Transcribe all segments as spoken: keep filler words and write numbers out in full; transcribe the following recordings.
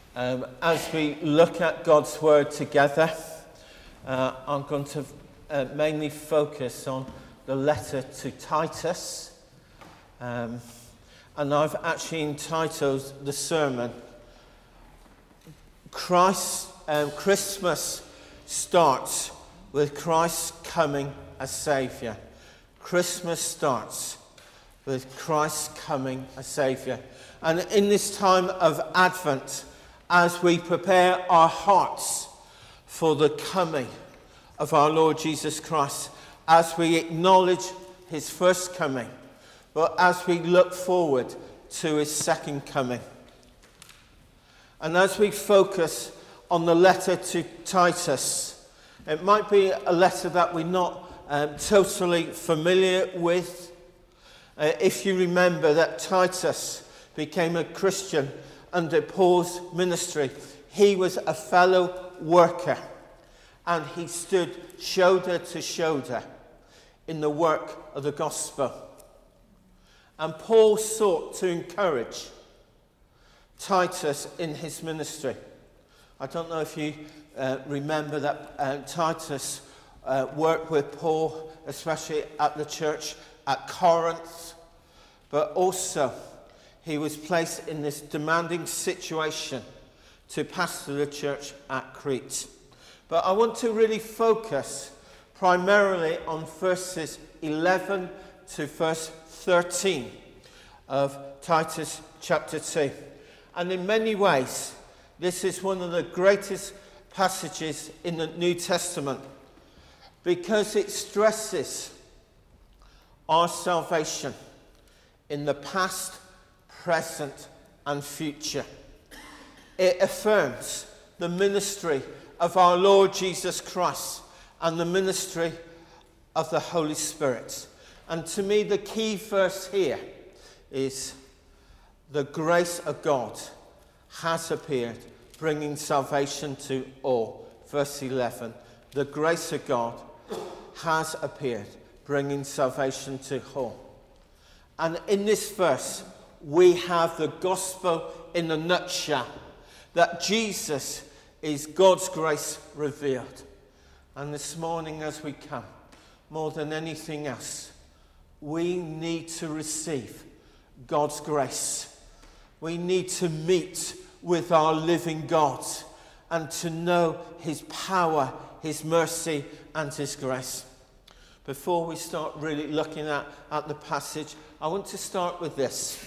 Um, as we look at God's Word together, uh, I'm going to uh, mainly focus on the letter to Titus. Um, and I've actually entitled the sermon, Christ, um, Christmas starts with Christ coming as Saviour. Christmas starts with Christ coming as Saviour. And in this time of Advent, as we prepare our hearts for the coming of our Lord Jesus Christ, as we acknowledge his first coming, but as we look forward to his second coming. And as we focus on the letter to Titus, it might be a letter that we're not um, totally familiar with. Uh, if you remember that Titus became a Christian under Paul's ministry, he was a fellow worker and he stood shoulder to shoulder in the work of the gospel. And Paul sought to encourage Titus in his ministry. I don't know if you uh, remember that uh, Titus uh, worked with Paul, especially at the church at Corinth, but also he was placed in this demanding situation to pastor the church at Crete. But I want to really focus primarily on verses eleven to verse thirteen of Titus chapter two. And in many ways, this is one of the greatest passages in the New Testament because it stresses our salvation in the past, present and future. It affirms the ministry of our Lord Jesus Christ and the ministry of the Holy Spirit. And to me, the key verse here is the grace of God has appeared, bringing salvation to all. Verse eleven, the grace of God has appeared, bringing salvation to all. And in this verse, we have the gospel in a nutshell, that Jesus is God's grace revealed. And this morning as we come, more than anything else, we need to receive God's grace. We need to meet with our living God and to know his power, his mercy and his grace. Before we start really looking at, at the passage, I want to start with this.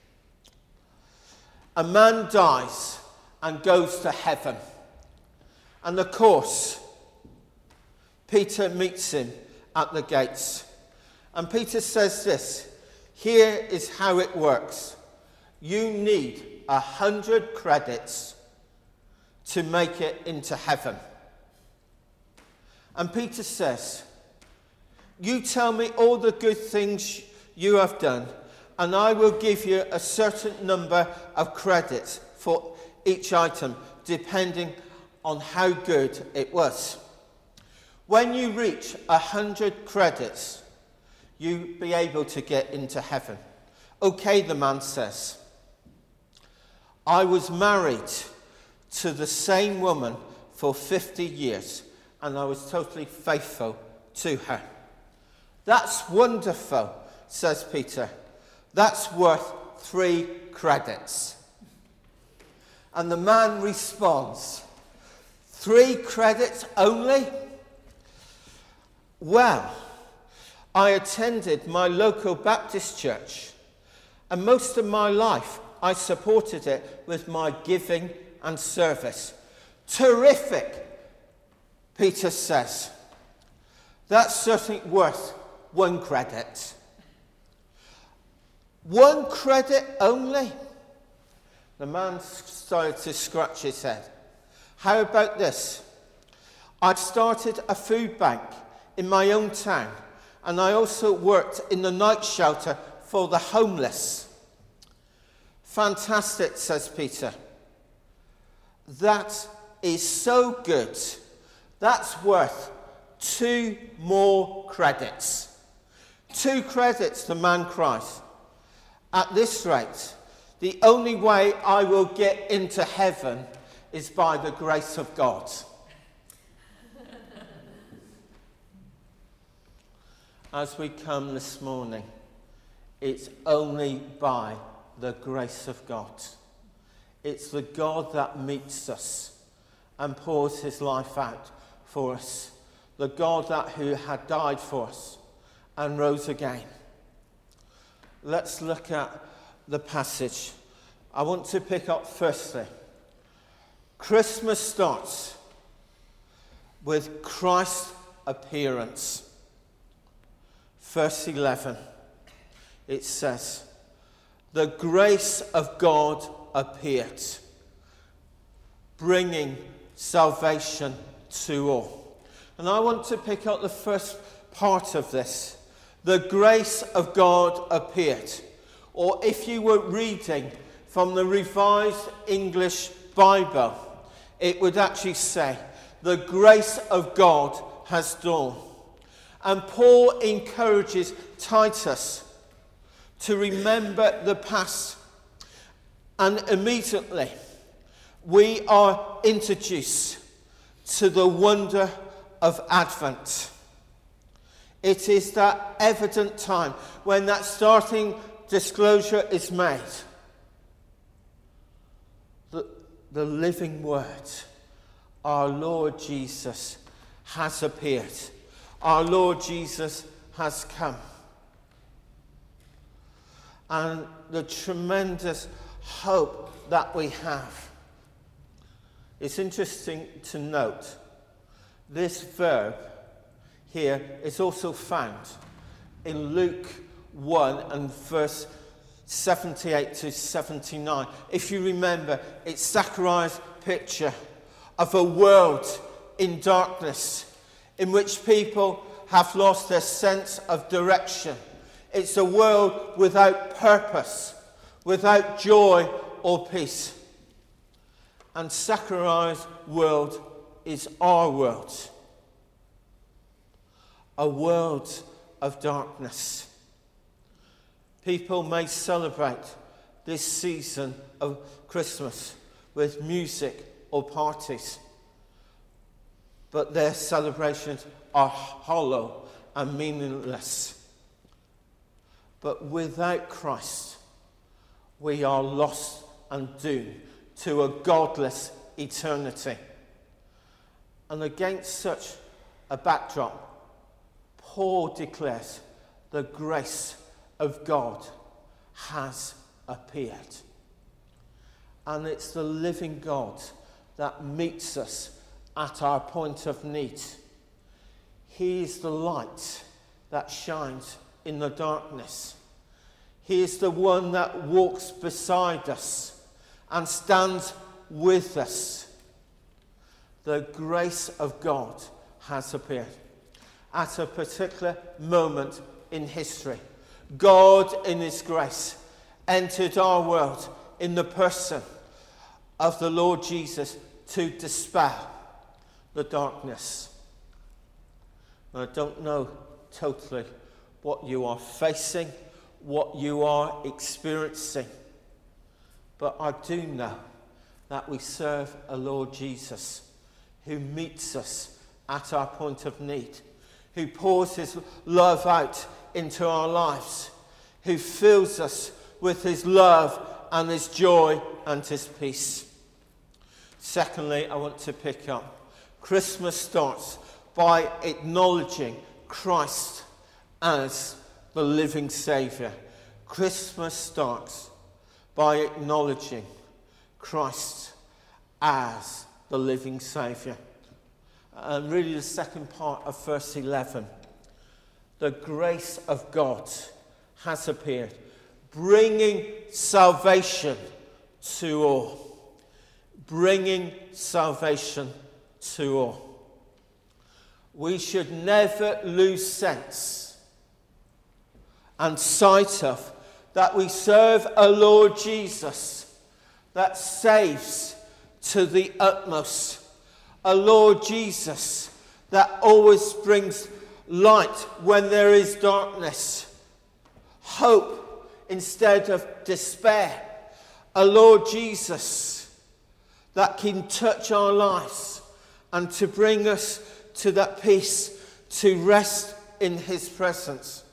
A man dies and goes to heaven. And of course, Peter meets him at the gates. And Peter says this, here is how it works. You need a hundred credits to make it into heaven. And Peter says, you tell me all the good things you have done, and I will give you a certain number of credits for each item, depending on how good it was. When you reach a hundred credits, you'll be able to get into heaven. Okay, the man says. I was married to the same woman for fifty years, and I was totally faithful to her. That's wonderful, says Peter. That's worth three credits. And the man responds, three credits only? Well, I attended my local Baptist church, and most of my life I supported it with my giving and service. Terrific, Peter says. That's certainly worth one credit. One credit only? The man started to scratch his head. How about this? I'd started a food bank in my own town, and I also worked in the night shelter for the homeless. Fantastic, says Peter. That is so good. That's worth two more credits. Two credits, the man cries. At this rate, The only way I will get into heaven is by the grace of God. As we come this morning, it's only by the grace of God. It's the God that meets us and pours his life out for us. The God that who had died for us and rose again. Let's look at the passage. I want to pick up firstly. Christmas starts with Christ's appearance. Verse eleven, it says, the grace of God appeared, bringing salvation to all. And I want to pick up the first part of this. The grace of God appeared. Or if you were reading from the Revised English Bible, it would actually say, the grace of God has dawned. And Paul encourages Titus to remember the past. And immediately we are introduced to the wonder of Advent. It is that evident time when that starting disclosure is made. The, the living word, our Lord Jesus, has appeared. Our Lord Jesus has come. And the tremendous hope that we have. It's interesting to note this verb here is also found in Luke one and verse seventy-eight to seventy-nine. If you remember, it's Zechariah's picture of a world in darkness in which people have lost their sense of direction. It's a world without purpose, without joy or peace. And Zechariah's world is our world. A world of darkness. People may celebrate this season of Christmas with music or parties, but their celebrations are hollow and meaningless. But without Christ, we are lost and doomed to a godless eternity. And against such a backdrop, Paul declares the grace of God has appeared. And it's the living God that meets us at our point of need. He is the light that shines in the darkness. He is the one that walks beside us and stands with us. The grace of God has appeared. At a particular moment in history, God in his grace entered our world in the person of the Lord Jesus to dispel the darkness. I don't know totally what you are facing, what you are experiencing, but I do know that we serve a Lord Jesus who meets us at our point of need, who pours his love out into our lives, who fills us with his love and his joy and his peace. Secondly, I want to pick up. Christmas starts by acknowledging Christ as the living Saviour. Christmas starts by acknowledging Christ as the living Saviour. And really the second part of verse eleven. The grace of God has appeared, bringing salvation to all. Bringing salvation to all. We should never lose sense and sight of that we serve a Lord Jesus that saves to the utmost. A Lord Jesus that always brings light when there is darkness. Hope instead of despair. a Lord Jesus that can touch our lives and to bring us to that peace, to rest in his presence.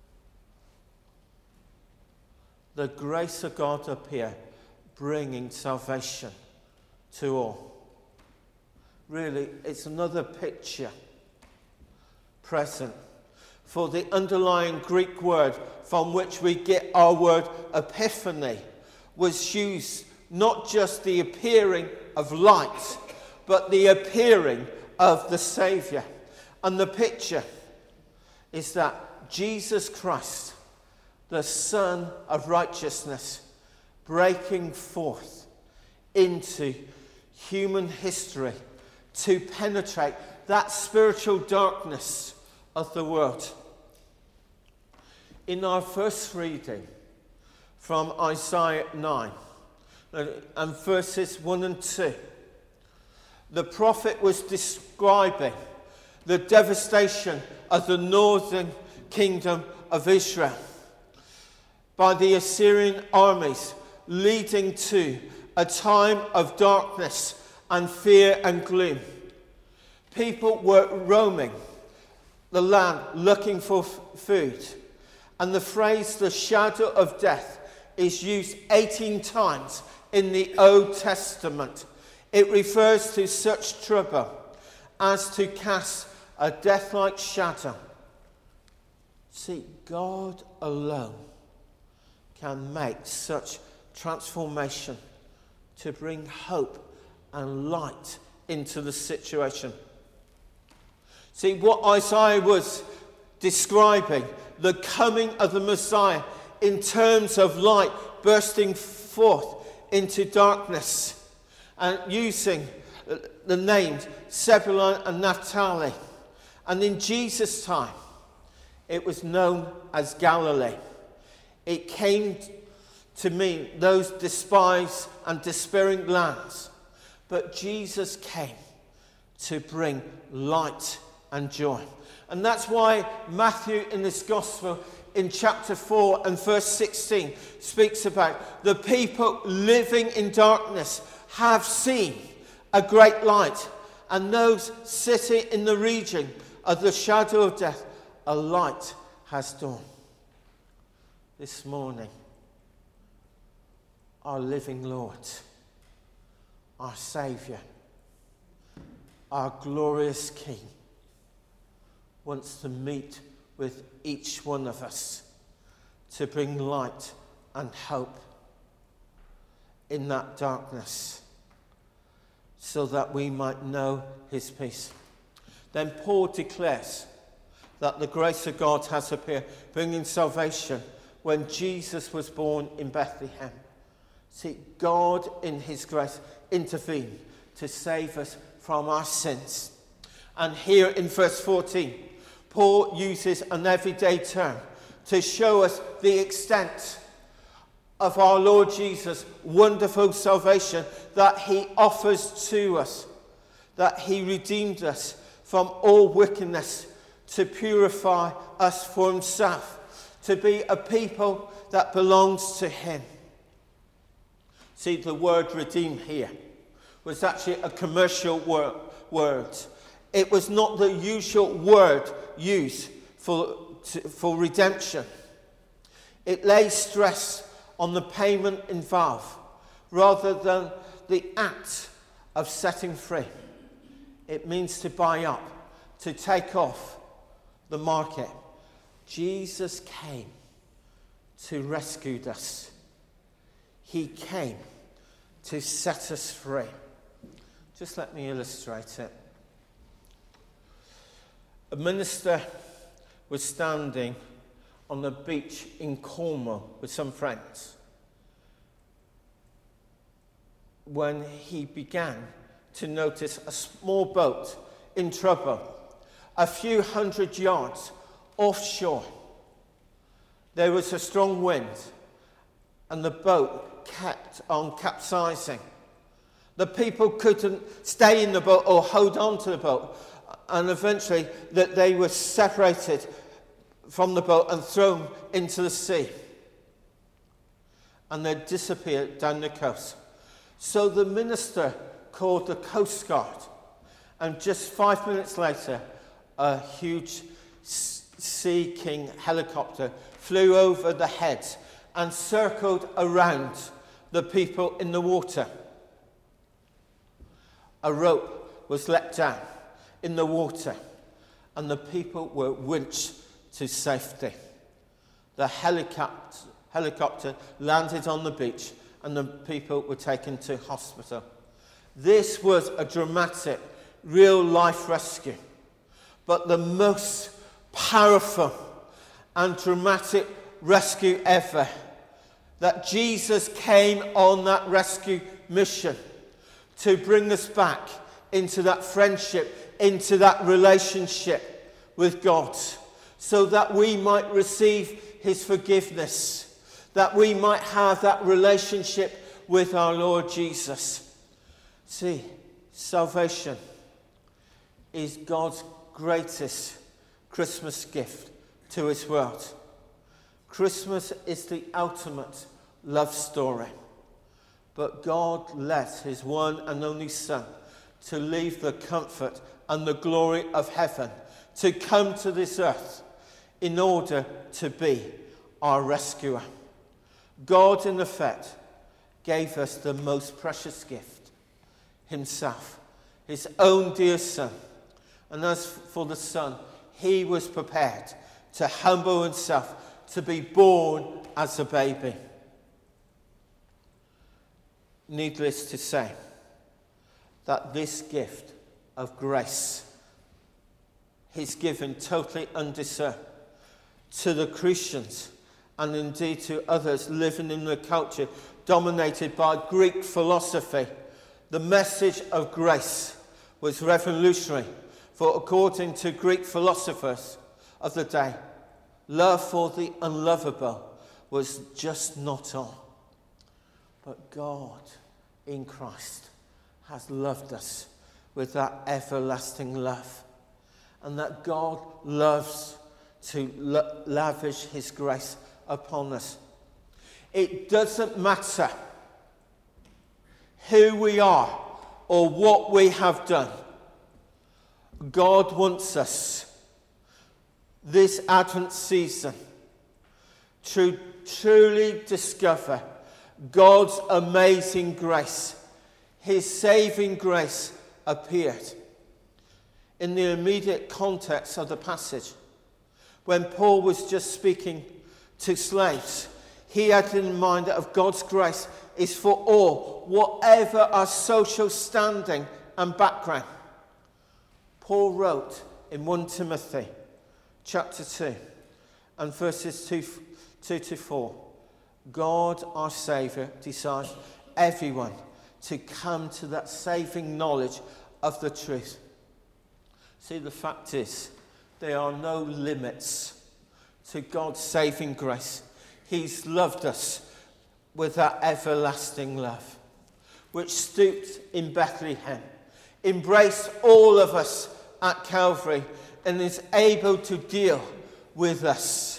The grace of God appear, bringing salvation to all. Really, it's another picture present for the underlying Greek word from which we get our word epiphany was used not just the appearing of light, but the appearing of the Saviour. And the picture is that Jesus Christ, the Son of righteousness, breaking forth into human history to penetrate that spiritual darkness of the world. In our first reading from Isaiah nine and verses one and two, the prophet was describing the devastation of the northern kingdom of Israel by the Assyrian armies, leading to a time of darkness and fear and gloom. People were roaming the land looking for f- food. And the phrase, the shadow of death, is used eighteen times in the Old Testament. It refers to such trouble as to cast a death-like shadow. See, God alone can make such transformation to bring hope and light into the situation. See, what Isaiah was describing, the coming of the Messiah in terms of light bursting forth into darkness, and using the names Zebulun and Naphtali. And in Jesus' time, it was known as Galilee. It came to mean those despised and despairing lands. But Jesus came to bring light and joy. And that's why Matthew in this gospel in chapter four and verse sixteen speaks about the people living in darkness have seen a great light, and those sitting in the region of the shadow of death, a light has dawned. This morning, our living Lord, our Saviour, our glorious King, wants to meet with each one of us to bring light and hope in that darkness so that we might know his peace. Then Paul declares that the grace of God has appeared, bringing salvation when Jesus was born in Bethlehem. See, God in his grace intervened to save us from our sins. And here in verse fourteen, Paul uses an everyday term to show us the extent of our Lord Jesus' wonderful salvation that he offers to us, that he redeemed us from all wickedness to purify us for himself, to be a people that belongs to him. See, the word redeem here was actually a commercial wor- word. It was not the usual word used for, to, for redemption. It lays stress on the payment involved rather than the act of setting free. It means to buy up, to take off the market. Jesus came to rescue us. He came to set us free. Just let me illustrate it. A minister was standing on the beach in Cornwall with some friends when he began to notice a small boat in trouble a few hundred yards offshore. There was a strong wind and the boat kept on capsizing. The people couldn't stay in the boat or hold on to the boat, and eventually that they were separated from the boat and thrown into the sea. and they'd disappeared down the coast. So the minister called the Coast Guard, and just five minutes later, a huge Sea King helicopter flew over the heads and circled around the people in the water. A rope was let down in the water, and the people were winched to safety. The helicopter, helicopter landed on the beach, and the people were taken to hospital. This was a dramatic, real-life rescue. But the most powerful and dramatic rescue ever, that Jesus came on that rescue mission to bring us back into that friendship, into that relationship with God, so that we might receive his forgiveness, that we might have that relationship with our Lord Jesus. See, salvation is God's greatest Christmas gift to his world. Christmas is the ultimate love story. But God let his one and only Son to leave the comfort and the glory of heaven, to come to this earth in order to be our rescuer. God, in effect, gave us the most precious gift, himself, his own dear Son. And as for the Son, he was prepared to humble himself, to be born as a baby. Needless to say, that this gift of grace is given totally undeserved to the Christians, and indeed to others living in a culture dominated by Greek philosophy. The message of grace was revolutionary, for according to Greek philosophers of the day, love for the unlovable was just not on. But God in Christ has loved us with that everlasting love, and that God loves to la- lavish his grace upon us. It doesn't matter who we are or what we have done. God wants us this Advent season to truly discover God's amazing grace. His saving grace appeared in the immediate context of the passage. When Paul was just speaking to slaves, he had in mind that of God's grace is for all, whatever our social standing and background. Paul wrote in First Timothy chapter two and verses two, two to four, God our Saviour desires everyone to come to that saving knowledge of the truth. See, the fact is, there are no limits to God's saving grace. He's loved us with that everlasting love, which stooped in Bethlehem, embraced all of us at Calvary, and is able to deal with us.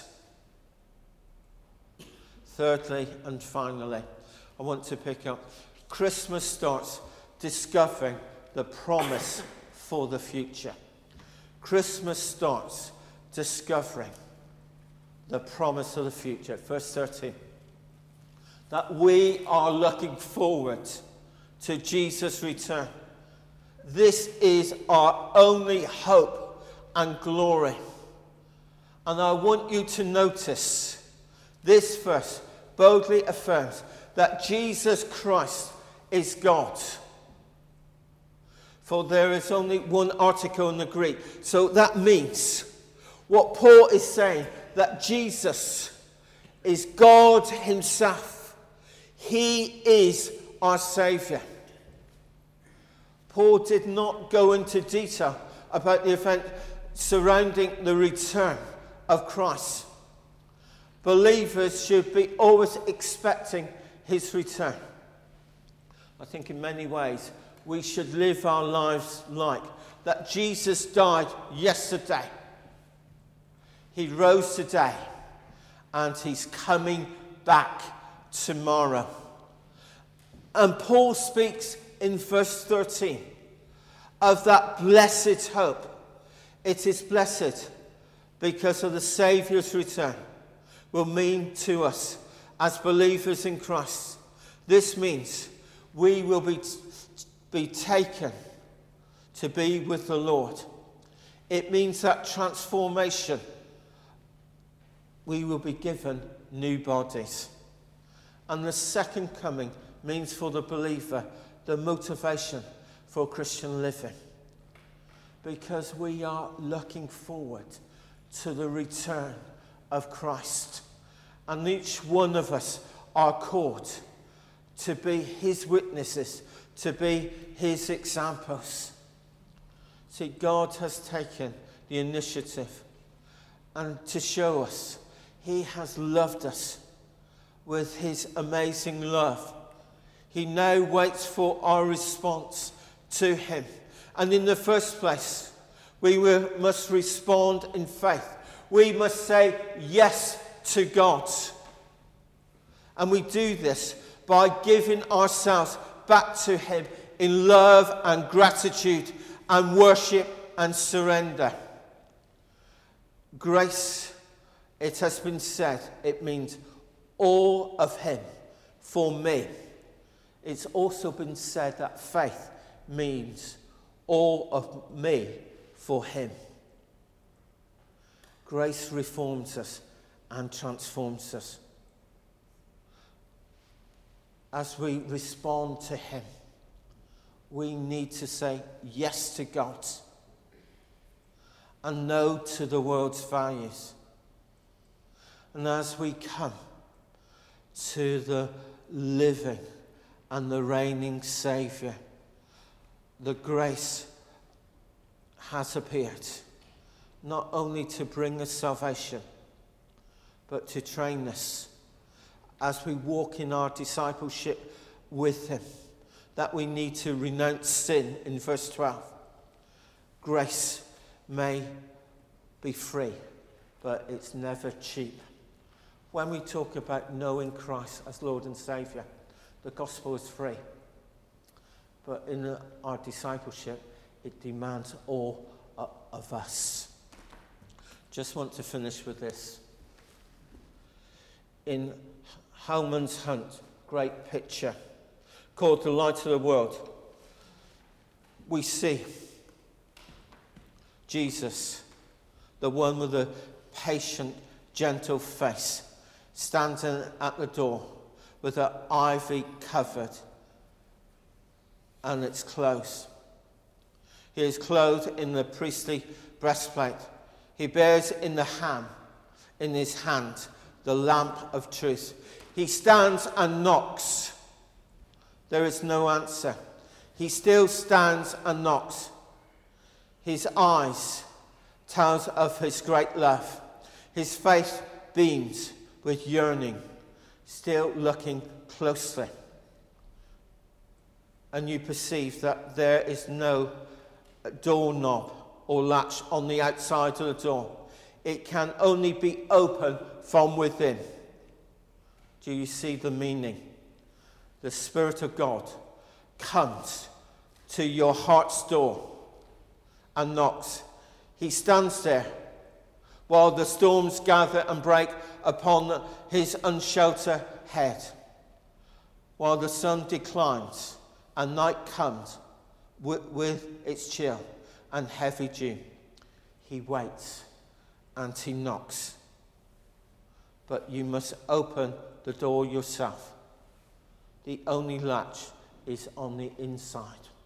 Thirdly and finally, I want to pick up, Christmas starts discovering the promise for the future. Christmas starts discovering the promise of the future. Verse thirteen. That we are looking forward to Jesus' return. This is our only hope and glory. And I want you to notice this verse boldly affirms that Jesus Christ is God. For there is only one article in the Greek. So that means what Paul is saying, that Jesus is God himself. He is our Saviour. Paul did not go into detail about the event surrounding the return of Christ. Believers should be always expecting his return. I think in many ways we should live our lives like that Jesus died yesterday, he rose today, and he's coming back tomorrow. And Paul speaks in verse thirteen of that blessed hope. It is blessed because of the Saviour's return will mean to us as believers in Christ. This means we will be, be taken to be with the Lord. It means that transformation. We will be given new bodies. And the second coming means for the believer the motivation for Christian living. Because we are looking forward to the return of Christ. And each one of us are called to be his witnesses, to be his examples. See, God has taken the initiative and to show us he has loved us with his amazing love. He now waits for our response to him. And in the first place, we will, must respond in faith. We must say yes to God. And we do this by giving ourselves back to him in love and gratitude and worship and surrender. Grace, it has been said, it means all of him for me. It's also been said that faith means all of me for him. Grace reforms us and transforms us. As we respond to him, we need to say yes to God and no to the world's values. And as we come to the living and the reigning Saviour, the grace has appeared, not only to bring us salvation, but to train us as we walk in our discipleship with him, that we need to renounce sin in verse twelve. Grace may be free, but it's never cheap. When we talk about knowing Christ as Lord and Saviour, the gospel is free. But in our discipleship, it demands all of us. Just want to finish with this. In Hellman's Hunt, great picture, called The Light of the World, we see Jesus, the one with a patient, gentle face, standing at the door with her ivy covered and it's closed. He is clothed in the priestly breastplate. He bears in the hand, in his hand, the lamp of truth. He stands and knocks. There is no answer. He still stands and knocks. His eyes tells of his great love. His face beams with yearning, still looking closely. And you perceive that there is no doorknob or latch on the outside of the door. It can only be opened from within. Do you see the meaning? The Spirit of God comes to your heart's door and knocks. He stands there while the storms gather and break upon his unsheltered head, while the sun declines and night comes with, with its chill and heavy dew. He waits and he knocks. But you must open the door yourself. The only latch is on the inside.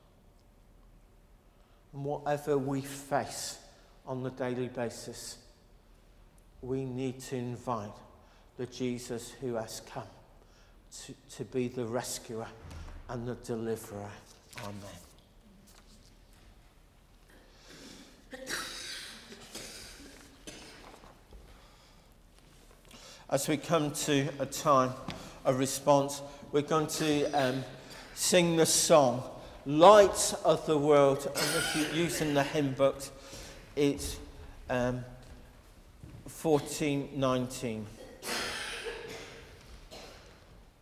And whatever we face on a daily basis, we need to invite the Jesus who has come to, to be the rescuer and the deliverer. Amen. As we come to a time of response, we're going to um, sing the song, Light of the World. And if you're using the hymn book, it's um, fourteen nineteen.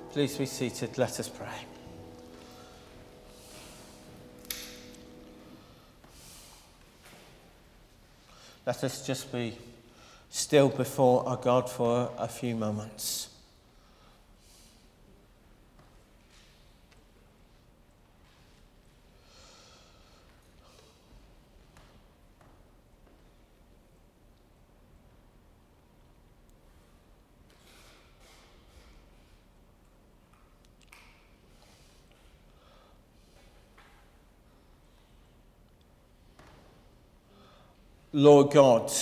Please be seated. Let us pray. Let us just be still before our God for a few moments. Lord God,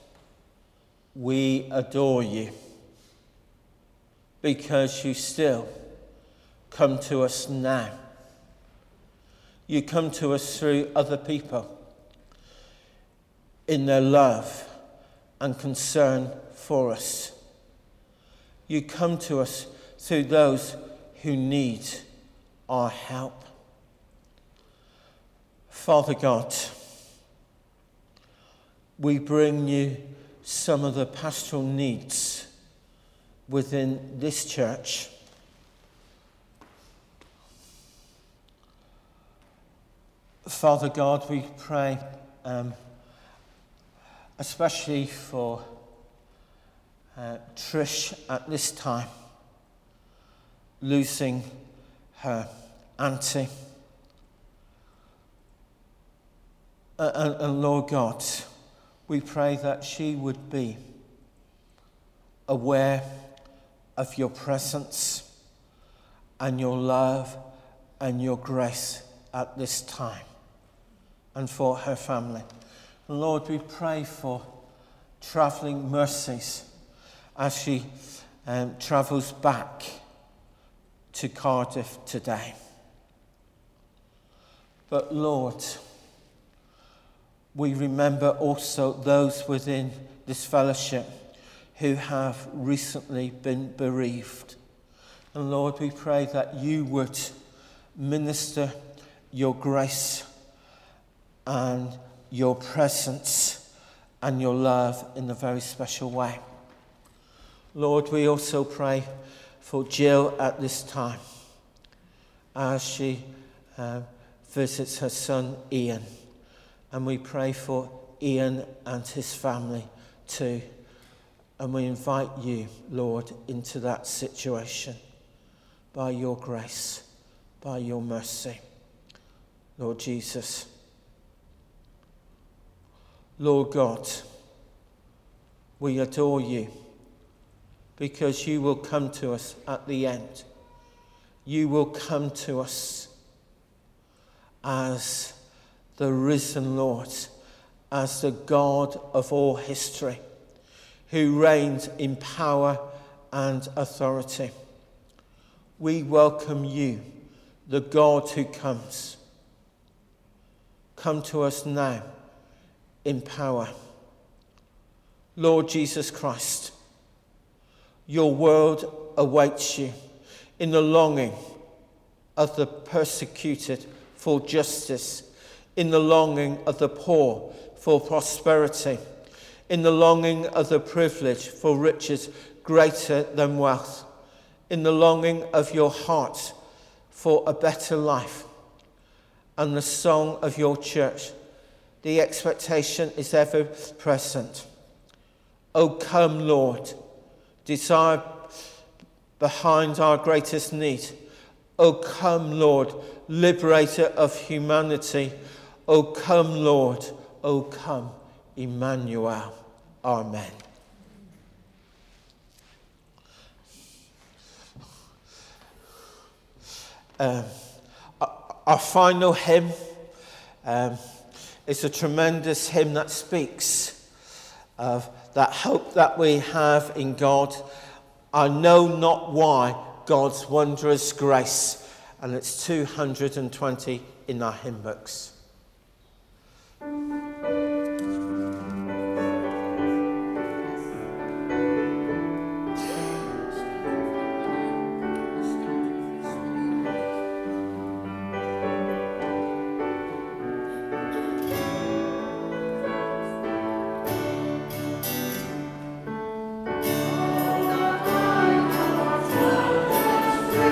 we adore you because you still come to us now. You come to us through other people in their love and concern for us. You come to us through those who need our help. Father God, we bring you some of the pastoral needs within this church. Father God, we pray um, especially for uh, Trish at this time, losing her auntie. Uh, and, and Lord God, we pray that she would be aware of your presence and your love and your grace at this time and for her family. And Lord, we pray for travelling mercies as she um, travels back to Cardiff today. But Lord, we remember also those within this fellowship who have recently been bereaved. And Lord, we pray that you would minister your grace and your presence and your love in a very special way. Lord, we also pray for Jill at this time as she uh, visits her son Ian. And we pray for Ian and his family too. And we invite you, Lord, into that situation by your grace, by your mercy. Lord Jesus. Lord God, we adore you because you will come to us at the end. You will come to us as the risen Lord, as the God of all history, who reigns in power and authority. We welcome you, the God who comes. Come to us now in power. Lord Jesus Christ, your world awaits you in the longing of the persecuted for justice, in the longing of the poor for prosperity, in the longing of the privileged for riches greater than wealth, in the longing of your heart for a better life, and the song of your church. The expectation is ever present. O come, Lord, desire behind our greatest need. O come, Lord, liberator of humanity. O come, Lord, O come, Emmanuel. Amen. Um, our final hymn um, is a tremendous hymn that speaks of that hope that we have in God. I know not why, God's wondrous grace. And it's two hundred twenty in our hymn books. Praise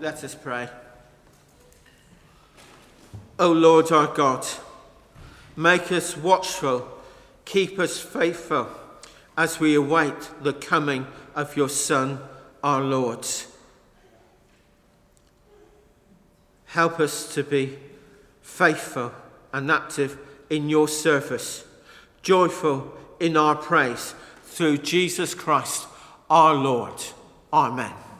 Let us pray. O Lord our God, make us watchful, keep us faithful as we await the coming of your Son, our Lord. Help us to be faithful and active in your service, joyful in our praise, through Jesus Christ, our Lord. Amen.